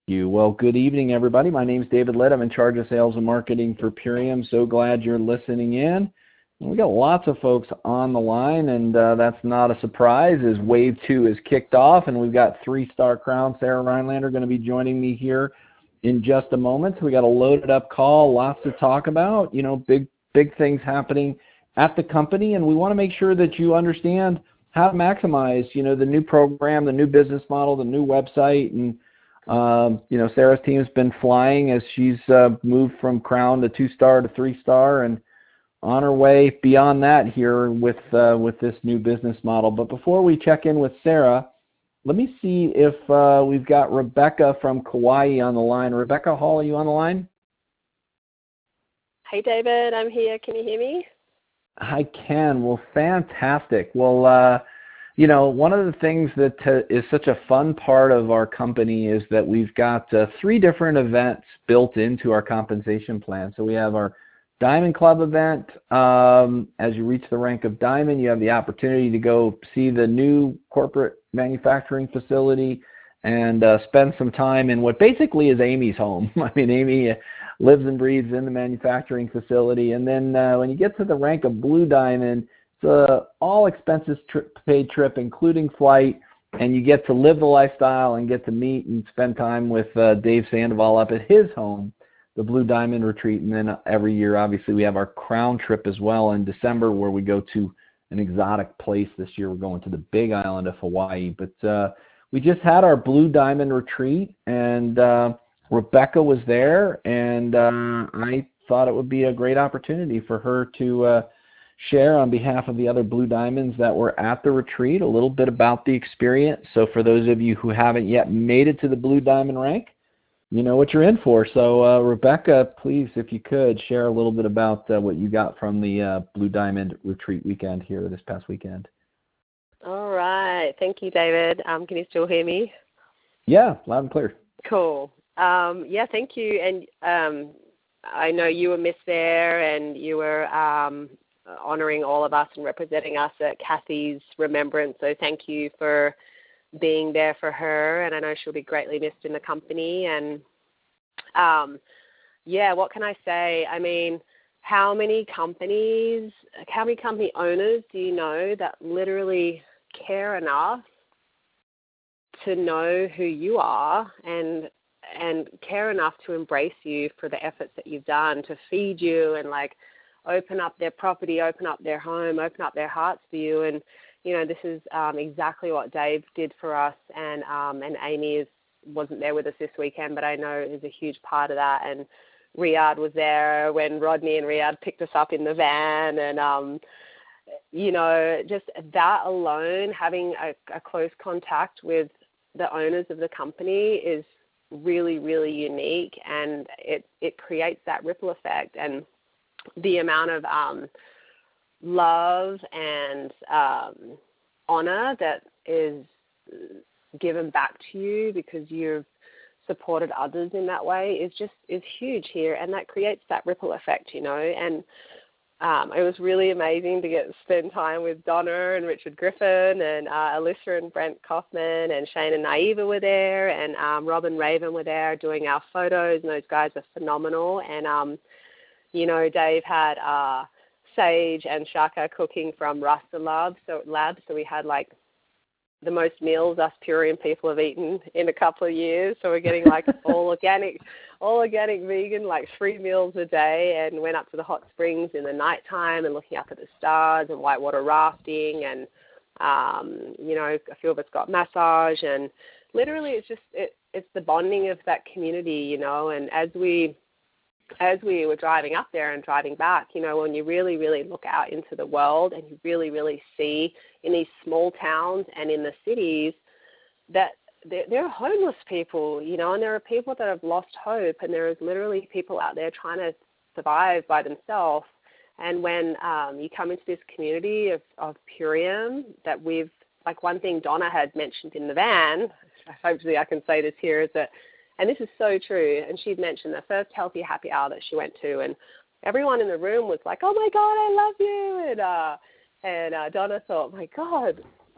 You. Well, good evening, everybody. My name is David Litt. I'm in charge of sales and marketing for Purium. So glad you're listening in. And we got lots of folks on the line, and that's not a surprise as Wave 2 is kicked off, and we've got 3-star crown Sarah Rhinelander going to be joining me here in just a moment. So we got a loaded up call, lots to talk about, big things happening at the company, and we want to make sure that you understand how to maximize, the new program, the new business model, the new website, and Sarah's team has been flying as she's moved from crown to 2-star to 3-star and on her way beyond that here with this new business model. But before we check in with Sarah, let me see if we've got Rebecca from Kauai on the line. Rebecca Hall, are you on the line? Hey, David, I'm here. Can you hear me? I can. Well, fantastic. Well, one of the things that is such a fun part of our company is that we've got 3 different events built into our compensation plan. So we have our Diamond Club event. As you reach the rank of Diamond, you have the opportunity to go see the new corporate manufacturing facility and spend some time in what basically is Amy's home. I mean, Amy lives and breathes in the manufacturing facility. And then when you get to the rank of Blue Diamond, it's an all expenses paid trip, including flight, and you get to live the lifestyle and get to meet and spend time with Dave Sandoval up at his home, the Blue Diamond Retreat. And then every year, obviously, we have our Crown trip as well in December, where we go to an exotic place. This year, we're going to the Big Island of Hawaii. But we just had our Blue Diamond Retreat, and Rebecca was there, and I thought it would be a great opportunity for her to share on behalf of the other Blue Diamonds that were at the retreat a little bit about the experience. So for those of you who haven't yet made it to the Blue Diamond rank, you know what you're in for. So Rebecca, please, if you could, share a little bit about what you got from the Blue Diamond Retreat weekend here this past weekend. All right. Thank you, David. Can you still hear me? Yeah, loud and clear. Cool. Thank you. And I know you were missed there, and you were honoring all of us and representing us at Kathy's remembrance. So thank you for being there for her, and I know she'll be greatly missed in the company. And what can I say? I mean, how many company owners do you know that literally care enough to know who you are and care enough to embrace you for the efforts that you've done to feed you and open up their property, open up their home, open up their hearts for you? And this is exactly what Dave did for us, and Amy wasn't there with us this weekend, but I know is a huge part of that. And Riyadh was there when Rodney and Riyadh picked us up in the van, and just that alone, having a close contact with the owners of the company is really, really unique, and it creates that ripple effect. And the amount of love and honor that is given back to you because you've supported others in that way is huge here, and that creates that ripple effect, and it was really amazing to spend time with Donna and Richard Griffin and Alyssa and Brent Kaufman, and Shane and Naiva were there, and Rob and Raven were there doing our photos, and those guys are phenomenal. And Dave had Sage and Shaka cooking from Rasta Lab, so we had the most meals us Purium people have eaten in a couple of years. So we're getting all organic vegan, 3 meals a day, and went up to the hot springs in the nighttime and looking up at the stars and whitewater rafting, and a few of us got massage, and literally it's the bonding of that community, and as we were driving up there and driving back, when you really, really look out into the world and you really, really see in these small towns and in the cities that there are homeless people, and there are people that have lost hope, and there is literally people out there trying to survive by themselves. And when you come into this community of Purium that we've, one thing Donna had mentioned in the van, hopefully I can say this here, is that, and this is so true, and she'd mentioned the first Healthy Happy Hour that she went to, and everyone in the room was like, oh, my God, I love you. And Donna thought, my God,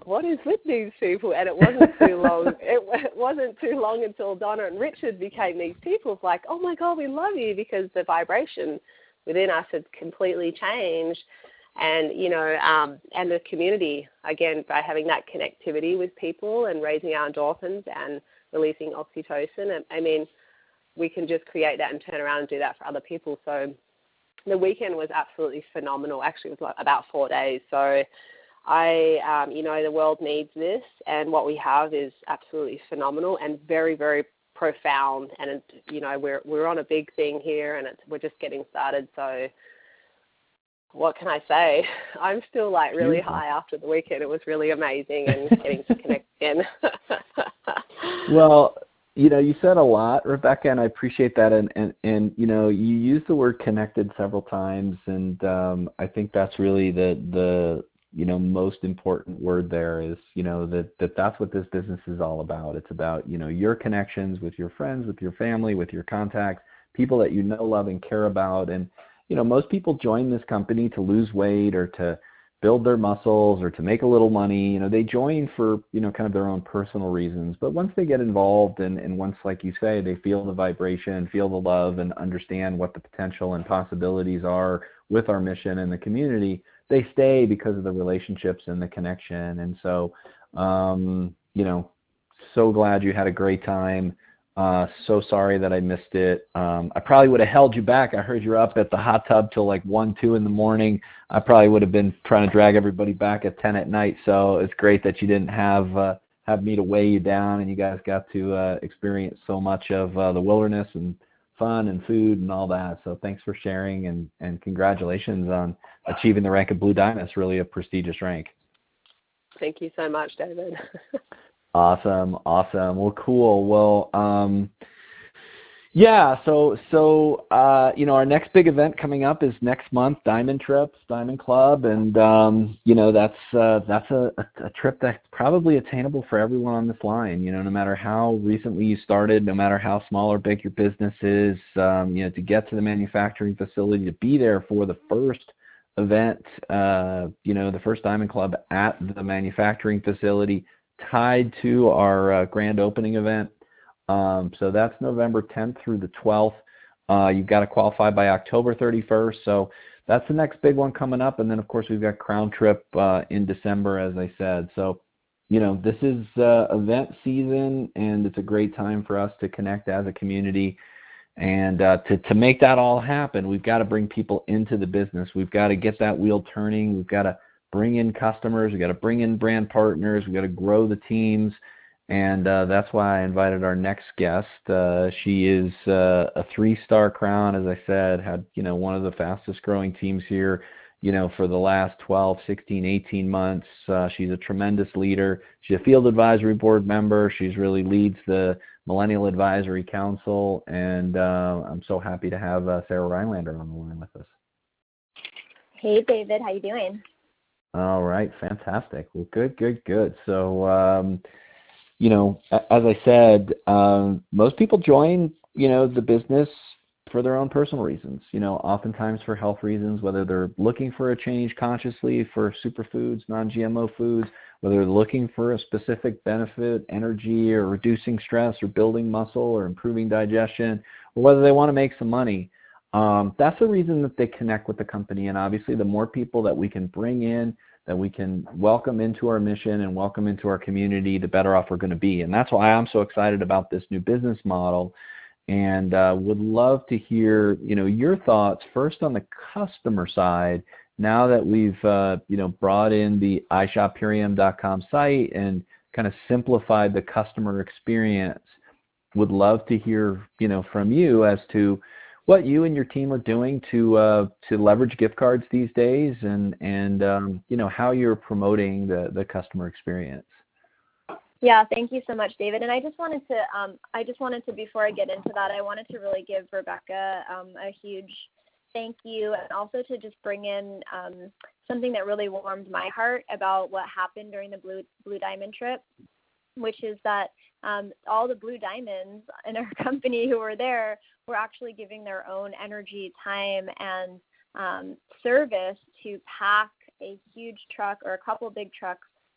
what is with these people? And it wasn't too long. It wasn't too long until Donna and Richard became these people. It's like, oh my God, we love you, because the vibration within us had completely changed. And, and the community, again, by having that connectivity with people and raising our endorphins and releasing oxytocin, I mean, we can just create that and turn around and do that for other people. So the weekend was absolutely phenomenal. Actually, it was about 4 days. So the world needs this, and what we have is absolutely phenomenal and very, very profound. And, we're on a big thing here, and we're just getting started. So what can I say? I'm still really high after the weekend. It was really amazing, and getting to connect again. Well, you said a lot, Rebecca, and I appreciate that. And you used the word connected several times, and I think that's really the most important word there is, that's what this business is all about. It's about, your connections with your friends, with your family, with your contacts, people that love and care about. And most people join this company to lose weight or to build their muscles or to make a little money. They join for, kind of their own personal reasons. But once they get involved and once, like you say, they feel the vibration, feel the love, and understand what the potential and possibilities are with our mission and the community, they stay because of the relationships and the connection. And so, so glad you had a great time. So sorry that I missed it. I probably would have held you back. I heard you're up at the hot tub till 1, 2 in the morning. I probably would have been trying to drag everybody back at 10 at night. So it's great that you didn't have me to weigh you down, and you guys got to experience so much of the wilderness and fun and food and all that. So thanks for sharing, and congratulations on achieving the rank of Blue Diamond. It's really a prestigious rank. Thank you so much, David. Awesome. Well, cool. Well, So our next big event coming up is next month, Diamond Trips, Diamond Club, and that's a trip that's probably attainable for everyone on this line. No matter how recently you started, no matter how small or big your business is, to get to the manufacturing facility, to be there for the first event, the first Diamond Club at the manufacturing facility, tied to our grand opening event. So that's November 10th through the 12th. You've got to qualify by October 31st. So that's the next big one coming up. And then, of course, we've got Crown Trip in December, as I said. So, this is event season, and it's a great time for us to connect as a community. And to make that all happen, we've got to bring people into the business. We've got to get that wheel turning. We've got to bring in customers. We've got to bring in brand partners. We've got to grow the teams. And that's why I invited our next guest. She is a 3-star crown, as I said, had, one of the fastest growing teams here, for the last 12, 16, 18 months. She's a tremendous leader. She's a field advisory board member. She's really leads the Millennial Advisory Council. And I'm so happy to have Sarah Rhinelander on the line with us. Hey, David. How you doing? All right. Fantastic. Well, good. So, as I said, most people join, the business for their own personal reasons, oftentimes for health reasons, whether they're looking for a change consciously for superfoods, non-GMO foods, whether they're looking for a specific benefit, energy, or reducing stress, or building muscle, or improving digestion, or whether they want to make some money. That's the reason that they connect with the company. And obviously, the more people that we can bring in, that we can welcome into our mission and welcome into our community, the better off we're going to be. And that's why I'm so excited about this new business model, and would love to hear, your thoughts first on the customer side. Now that we've, brought in the iShopPurium.com site and kind of simplified the customer experience, would love to hear, from you as to what you and your team are doing to leverage gift cards these days, and how you're promoting the customer experience. Yeah, thank you so much, David. And I just wanted to before I get into that, I wanted to really give Rebecca a huge thank you, and also to just bring in something that really warmed my heart about what happened during the Blue Diamond trip, which is that all the Blue Diamonds in our company who were there were actually giving their own energy, time, and service to pack a huge truck or a couple big trucks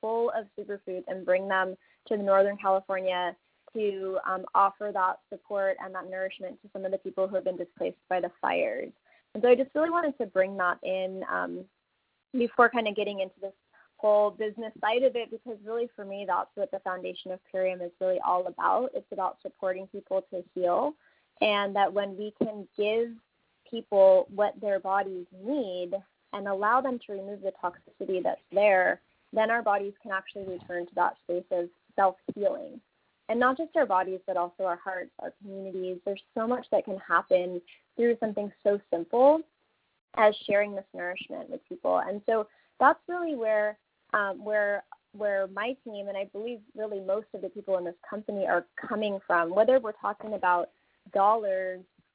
full of superfoods and bring them to Northern California to offer that support and that nourishment to some of the people who have been displaced by the fires. And so I just really wanted to bring that in before kind of getting into this whole business side of it, because really for me, that's what the foundation of Purium is really all about. It's about supporting people to heal, and that when we can give people what their bodies need and allow them to remove the toxicity that's there, then our bodies can actually return to that space of self-healing. And not just our bodies, but also our hearts, our communities. There's so much that can happen through something so simple as sharing this nourishment with people. And so that's really where my team, and I believe really most of the people in this company, are coming from. Whether we're talking about dollars,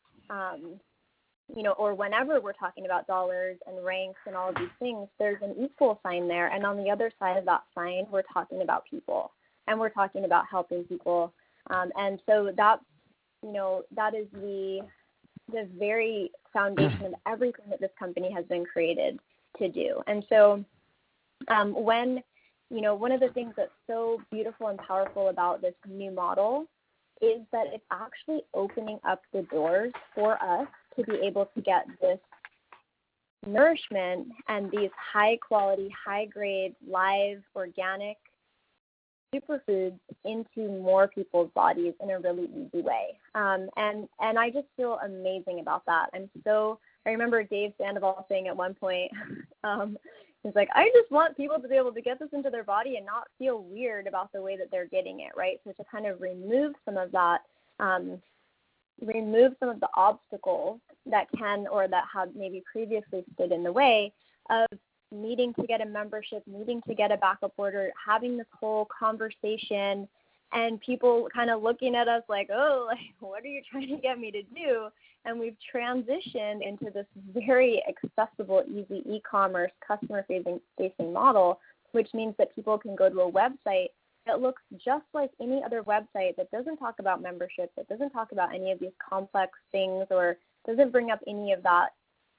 or whenever we're talking about dollars and ranks and all of these things, there's an equal sign there. And on the other side of that sign, we're talking about people, and we're talking about helping people. And so that's, that is the very foundation of everything that this company has been created to do. And so when, one of the things that's so beautiful and powerful about this new model is that it's actually opening up the doors for us to be able to get this nourishment and these high quality, high grade, live, organic superfoods into more people's bodies in a really easy way. And I just feel amazing about that. I remember Dave Sandoval saying at one point, he's like, I just want people to be able to get this into their body and not feel weird about the way that they're getting it, right? So to kind of remove some of that, remove some of the obstacles that can or that have maybe previously stood in the way of needing to get a membership, needing to get a backup order, having this whole conversation, and people kind of looking at us like, oh, like, what are you trying to get me to do? And we've transitioned into this very accessible, easy e-commerce, customer-facing model, which means that people can go to a website that looks just like any other website that doesn't talk about membership, that doesn't talk about any of these complex things, or doesn't bring up any of that,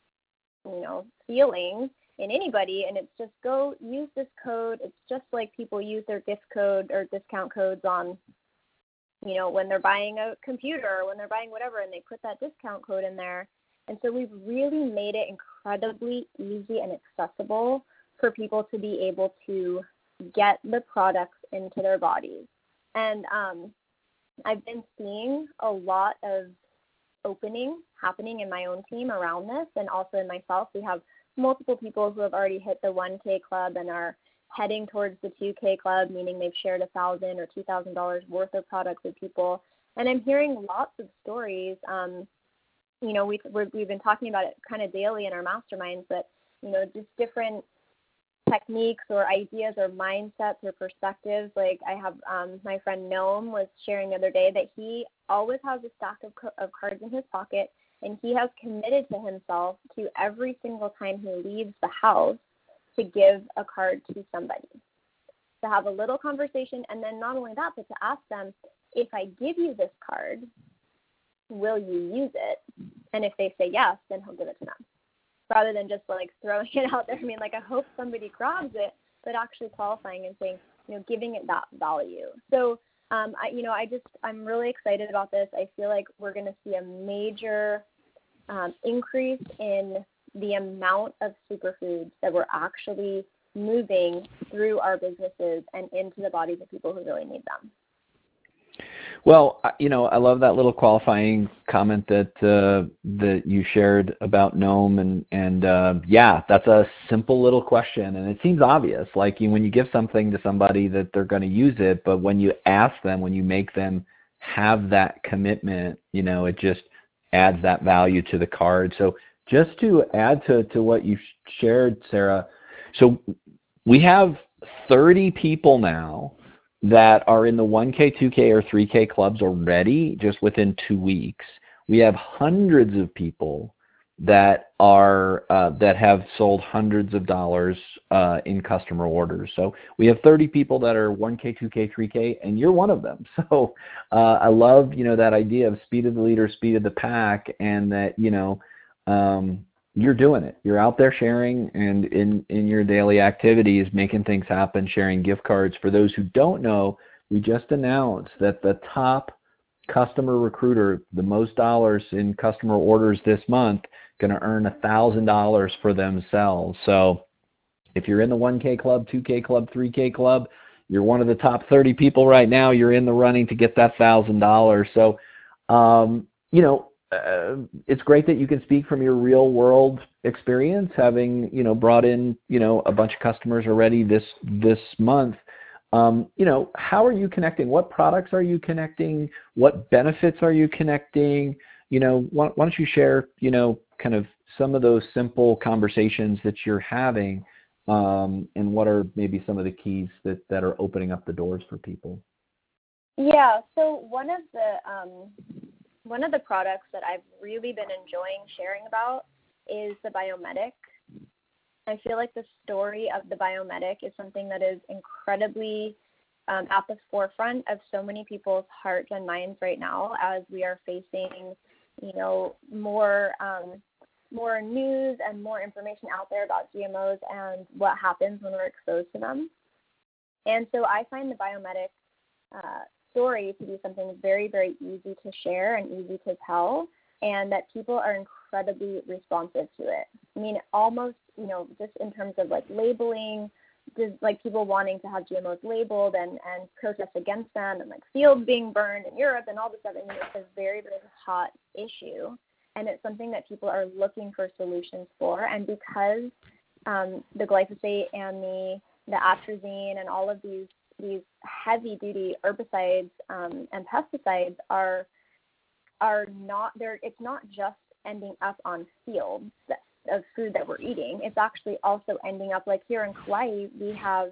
feeling in anybody. And it's just go use this code. It's just like people use their gift code or discount codes on, when they're buying a computer or when they're buying whatever, and they put that discount code in there. And so we've really made it incredibly easy and accessible for people to be able to get the products into their bodies. And I've been seeing a lot of opening happening in my own team around this, and also in myself. We have multiple people who have already hit the 1K club and are heading towards the 2K club, meaning they've shared $1,000 or $2,000 worth of products with people. And I'm hearing lots of stories. We've been talking about it kind of daily in our masterminds, but just different techniques or ideas or mindsets or perspectives. Like I have my friend Noam was sharing the other day that he always has a stack of cards in his pocket, and he has committed to himself to every single time he leaves the house to give a card to somebody, to have a little conversation, and then not only that, but to ask them, if I give you this card, will you use it? And if they say yes, then he'll give it to them, rather than just like throwing it out there. I mean, like, I hope somebody grabs it, but actually qualifying and saying, giving it that value. So, I'm really excited about this. I feel like we're going to see a major increase in the amount of superfoods that we're actually moving through our businesses and into the bodies of people who really need them. Well, I love that little qualifying comment that you shared about Noam, and yeah, that's a simple little question, and it seems obvious. Like when you give something to somebody that they're going to use it, but when you ask them, when you make them have that commitment, it just adds that value to the card. So just to add to what you shared, Sarah, so we have 30 people now that are in the 1K, 2K, or 3K clubs already just within 2 weeks. We have hundreds of people that are that have sold hundreds of dollars in customer orders. So we have 30 people that are 1K, 2K, 3K, and you're one of them. So I love that idea of speed of the leader, speed of the pack, and that you're doing it. You're out there sharing and in your daily activities, making things happen, sharing gift cards. For those who don't know, we just announced that the top customer recruiter, the most dollars in customer orders this month, going to earn $1,000 for themselves. So if you're in the 1K club, 2K club, 3K club, you're one of the top 30 people right now. You're in the running to get that $1,000. So, it's great that you can speak from your real world experience, having, brought in, a bunch of customers already this month. How are you connecting? What products are you connecting? What benefits are you connecting? Why don't you share, kind of some of those simple conversations that you're having, and what are maybe some of the keys that are opening up the doors for people? Yeah. So one of the products that I've really been enjoying sharing about is the Biomedic. I feel like the story of the Biomedic is something that is incredibly at the forefront of so many people's hearts and minds right now, as we are facing, more news and more information out there about GMOs and what happens when we're exposed to them. And so I find the Biomedic story to be something very, very easy to share and easy to tell, and that people are incredibly responsive to it. I mean, almost, just in terms of like labeling, like people wanting to have GMOs labeled and protest against them, and like fields being burned in Europe and all this stuff. I mean, it's a very, very hot issue, and it's something that people are looking for solutions for. And because the glyphosate and the atrazine and all of these heavy-duty herbicides and pesticides are not there. It's not just ending up on fields of food that we're eating. It's actually also ending up, like here in Kauai, we have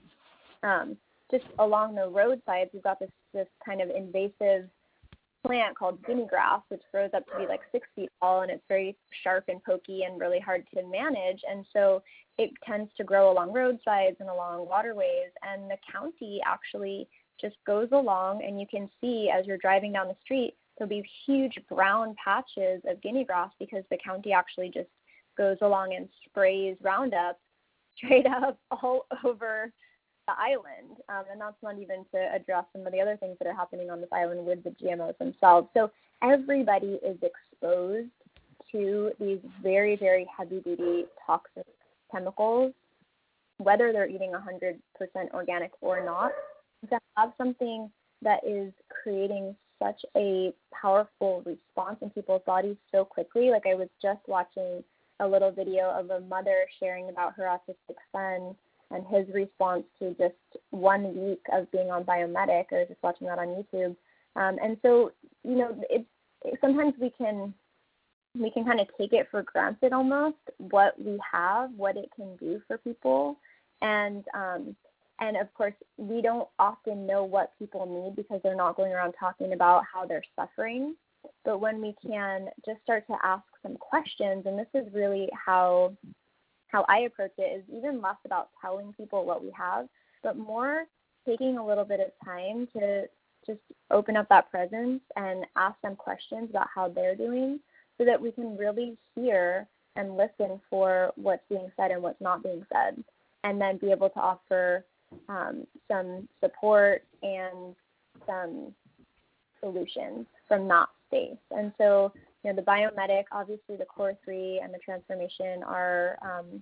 just along the roadsides, we've got this kind of invasive plant called guinea grass, which grows up to be like 6 feet tall, and it's very sharp and pokey and really hard to manage. And so it tends to grow along roadsides and along waterways, and the county actually just goes along, and you can see as you're driving down the street, there'll be huge brown patches of guinea grass because the county actually just goes along and sprays Roundup straight up all over the island. And that's not even to address some of the other things that are happening on this island with the GMOs themselves. So everybody is exposed to these very, very heavy-duty toxic chemicals, whether they're eating 100% organic or not. To have something that is creating such a powerful response in people's bodies so quickly. Like I was just watching a little video of a mother sharing about her autistic son and his response to just 1 week of being on Biomedic. I was just watching that on YouTube. And so, sometimes we can kind of take it for granted almost, what we have, what it can do for people. And of course, we don't often know what people need because they're not going around talking about how they're suffering. But when we can just start to ask some questions, and this is really how I approach it, is even less about telling people what we have, but more taking a little bit of time to just open up that presence and ask them questions about how they're doing, so that we can really hear and listen for what's being said and what's not being said, and then be able to offer some support and some solutions from that space. And so, the Biomedic, obviously the Core 3 and the transformation are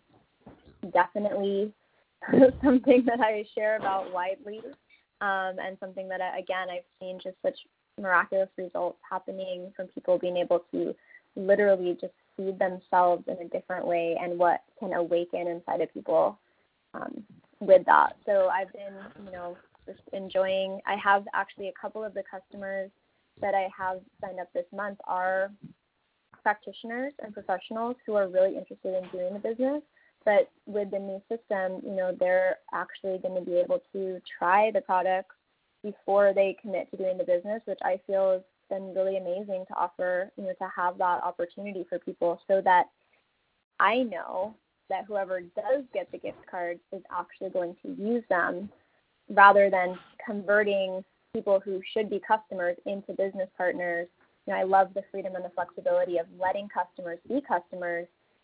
definitely something that I share about widely, and something that, again, I've seen just such miraculous results happening from people being able to literally just feed themselves in a different way, and what can awaken inside of people with that. So I've been, just enjoying. I have actually a couple of the customers that I have signed up this month are practitioners and professionals who are really interested in doing the business. But with the new system, they're actually going to be able to try the products before they commit to doing the business, which I feel has been really amazing to offer, to have that opportunity for people, so that I know that whoever does get the gift cards is actually going to use them, rather than converting people who should be customers into business partners. I love the freedom and the flexibility of letting customers be customers,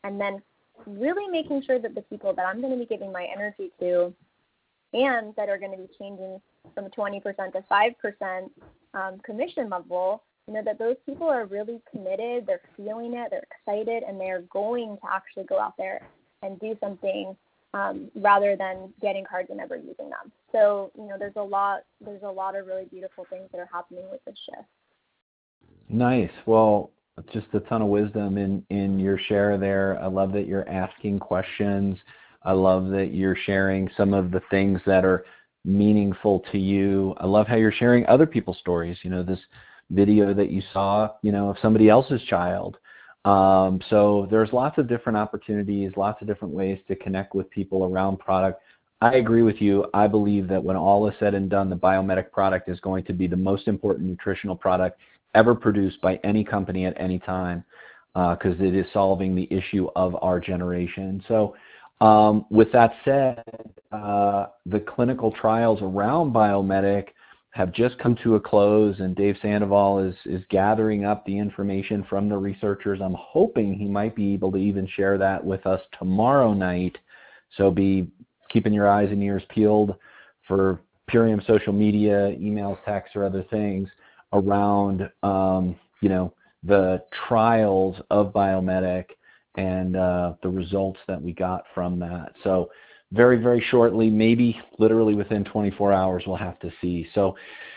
and then really making sure that the people that I'm going to be giving my energy to and that are going to be changing from 20% to 5% commission level, that those people are really committed, they're feeling it, they're excited, and they're going to actually go out there and do something rather than getting cards and never using them. So, there's a lot of really beautiful things that are happening with this shift. Nice. Well, just a ton of wisdom in your share there. I love that you're asking questions. I love that you're sharing some of the things that are meaningful to you. I love how you're sharing other people's stories. This video that you saw, of somebody else's child. So there's lots of different opportunities, lots of different ways to connect with people around product. I agree with you. I believe that when all is said and done, the Biomedic product is going to be the most important nutritional product ever produced by any company at any time, because it is solving the issue of our generation. So with that said, the clinical trials around Biomedic have just come to a close, and Dave Sandoval is gathering up the information from the researchers. I'm hoping he might be able to even share that with us tomorrow night. So be keeping your eyes and ears peeled for Purium social media, emails, texts, or other things around, the trials of Biomedic and the results that we got from that. So very, very shortly, maybe literally within 24 hours, we'll have to see. So,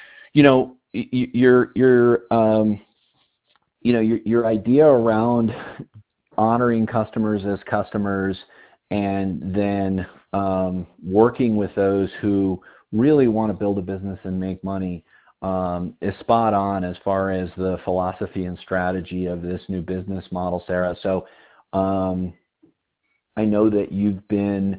your idea around honoring customers as customers and then working with those who really want to build a business and make money is spot on as far as the philosophy and strategy of this new business model, Sarah. So I know that you've been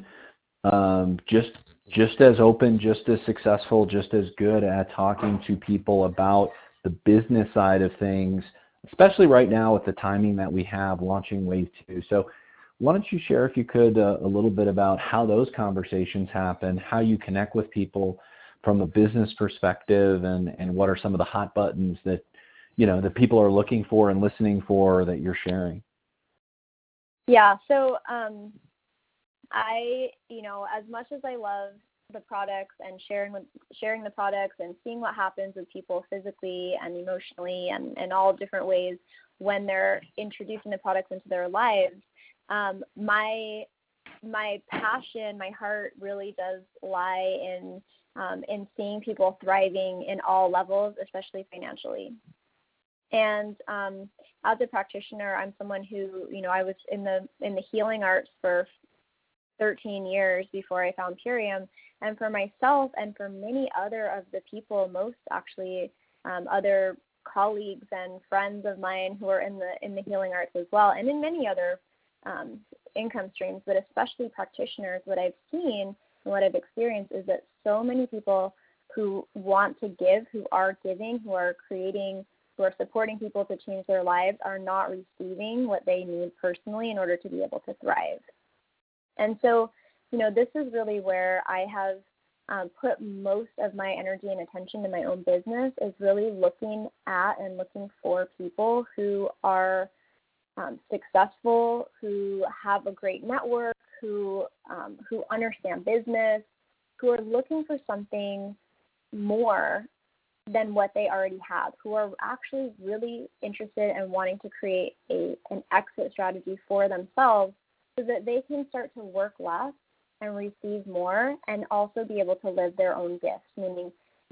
just as open, just as successful, just as good at talking to people about the business side of things, especially right now with the timing that we have launching Wave 2. So why don't you share, if you could, a little bit about how those conversations happen, how you connect with people from a business perspective, and what are some of the hot buttons that, that people are looking for and listening for that you're sharing? Yeah, so as much as I love the products and sharing the products and seeing what happens with people physically and emotionally and all different ways when they're introducing the products into their lives, my passion, my heart really does lie in seeing people thriving in all levels, especially financially. And as a practitioner, I'm someone who, I was in the healing arts for 13 years before I found Purium. And for myself and for many other of the people, most actually other colleagues and friends of mine who are in the healing arts as well, and in many other income streams, but especially practitioners, what I've seen and what I've experienced is that so many people who want to give, who are giving, who are creating, who are supporting people to change their lives are not receiving what they need personally in order to be able to thrive. And so, this is really where I have put most of my energy and attention to my own business, is really looking at and looking for people who are successful, who have a great network, who understand business, who are looking for something more than what they already have, who are actually really interested in wanting to create an exit strategy for themselves so that they can start to work less and receive more, and also be able to live their own gifts, meaning,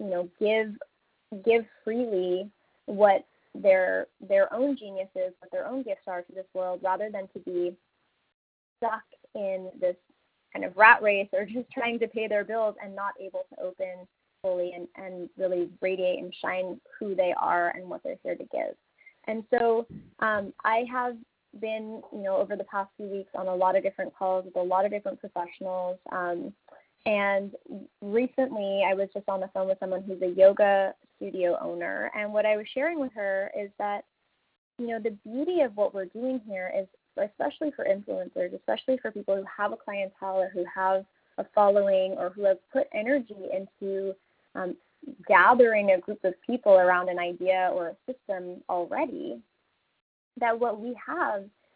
give freely what their own geniuses, what their own gifts are to this world, rather than to be stuck in this kind of rat race or just trying to pay their bills and not able to open fully and really radiate and shine who they are and what they're here to give. And so I have been, over the past few weeks on a lot of different calls with a lot of different professionals. And recently I was just on the phone with someone who's a yoga studio owner. And what I was sharing with her is that, the beauty of what we're doing here is, especially for influencers, especially for people who have a clientele or who have a following or who have put energy into gathering a group of people around an idea or a system already, that what we have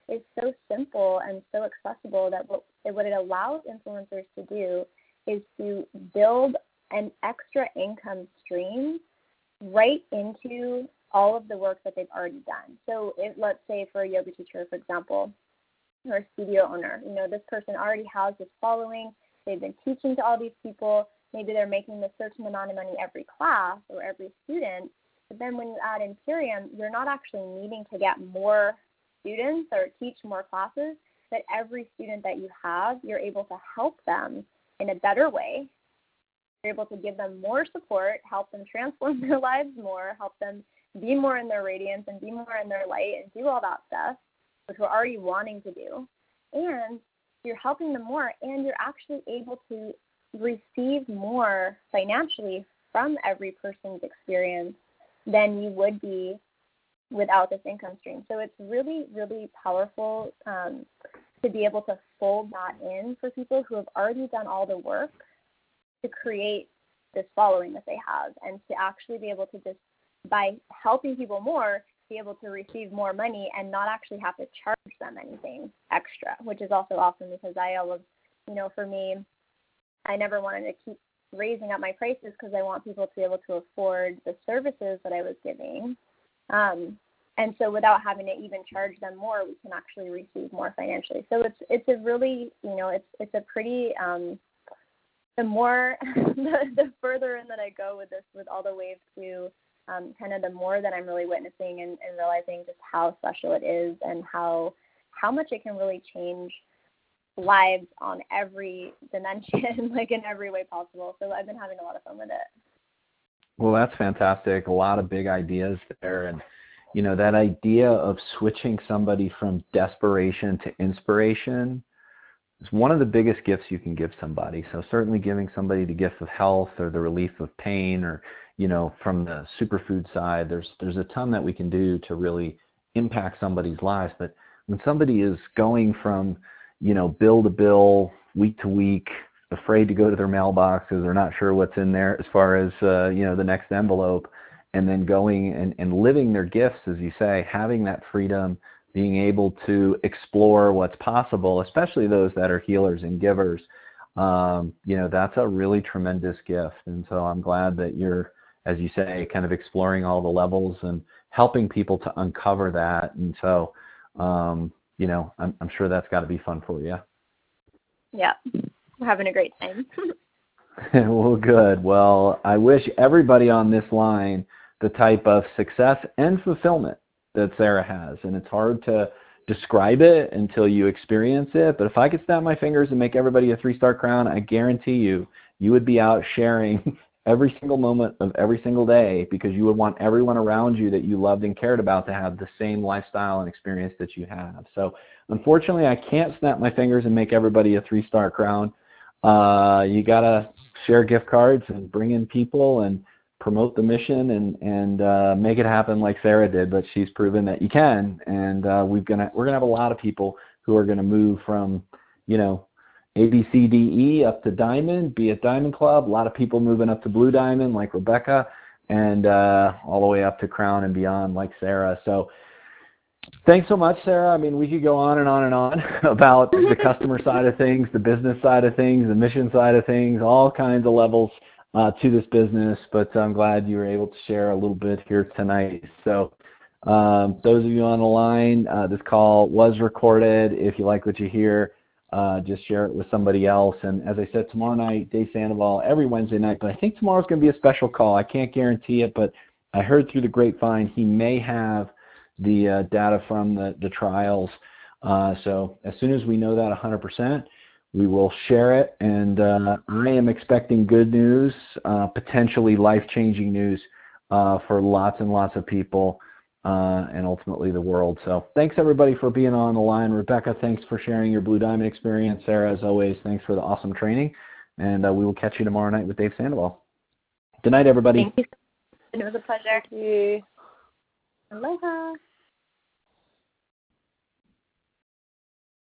is so simple and so accessible that what it allows influencers to do is to build an extra income stream right into all of the work that they've already done. So let's say for a yoga teacher, for example, or a studio owner, this person already has this following. They've been teaching to all these people. Maybe they're making a certain amount of money every class or every student. But then when you add Imperium, you're not actually needing to get more students or teach more classes, but every student that you have, you're able to help them in a better way. You're able to give them more support, help them transform their lives more, help them be more in their radiance and be more in their light and do all that stuff, which we're already wanting to do. And you're helping them more, and you're actually able to receive more financially from every person's experience than you would be without this income stream. So it's really, really powerful to be able to fold that in for people who have already done all the work to create this following that they have, and to actually be able to just, by helping people more, be able to receive more money and not actually have to charge them anything extra, which is also awesome, because I always, for me, I never wanted to keep raising up my prices because I want people to be able to afford the services that I was giving. And so without having to even charge them more, we can actually receive more financially. So it's a really, it's a pretty, the more, the further in that I go with this, with all the waves to kind of the more that I'm really witnessing and realizing just how special it is and how much it can really change lives on every dimension, like in every way possible. So I've been having a lot of fun with it. Well, that's fantastic. A lot of big ideas there. And, that idea of switching somebody from desperation to inspiration is one of the biggest gifts you can give somebody. So certainly giving somebody the gift of health or the relief of pain, or, from the superfood side, there's a ton that we can do to really impact somebody's lives. But when somebody is going from, bill to bill, week to week, afraid to go to their mailbox because they're not sure what's in there as far as, the next envelope, and then going and living their gifts, as you say, having that freedom, being able to explore what's possible, especially those that are healers and givers, that's a really tremendous gift. And so I'm glad that you're, as you say, kind of exploring all the levels and helping people to uncover that. And so, I'm sure that's got to be fun for you. Yeah, we're having a great time. Well, good. Well, I wish everybody on this line the type of success and fulfillment that Sarah has. And it's hard to describe it until you experience it. But if I could snap my fingers and make everybody a 3-star crown, I guarantee you would be out sharing every single moment of every single day, because you would want everyone around you that you loved and cared about to have the same lifestyle and experience that you have. So unfortunately, I can't snap my fingers and make everybody a 3-star crown. You got to share gift cards and bring in people and promote the mission and make it happen like Sarah did, but she's proven that you can. And we're gonna have a lot of people who are gonna move from, A, B, C, D, E up to Diamond, be at Diamond Club. A lot of people moving up to Blue Diamond like Rebecca, and all the way up to Crown and beyond like Sarah. So thanks so much, Sarah. I mean, we could go on and on and on about the customer side of things, the business side of things, the mission side of things, all kinds of levels to this business, but I'm glad you were able to share a little bit here tonight. So those of you on the line, this call was recorded. If you like what you hear, just share it with somebody else. And as I said, tomorrow night, Dave Sandoval, every Wednesday night, but I think tomorrow's going to be a special call. I can't guarantee it, but I heard through the grapevine he may have the data from the trials. So as soon as we know that 100%, we will share it, and I am expecting good news, potentially life-changing news for lots and lots of people and ultimately the world. So thanks, everybody, for being on the line. Rebecca, thanks for sharing your Blue Diamond experience. Sarah, as always, thanks for the awesome training, and we will catch you tomorrow night with Dave Sandoval. Good night, everybody. Thank you. It was a pleasure. Thank you. Aloha.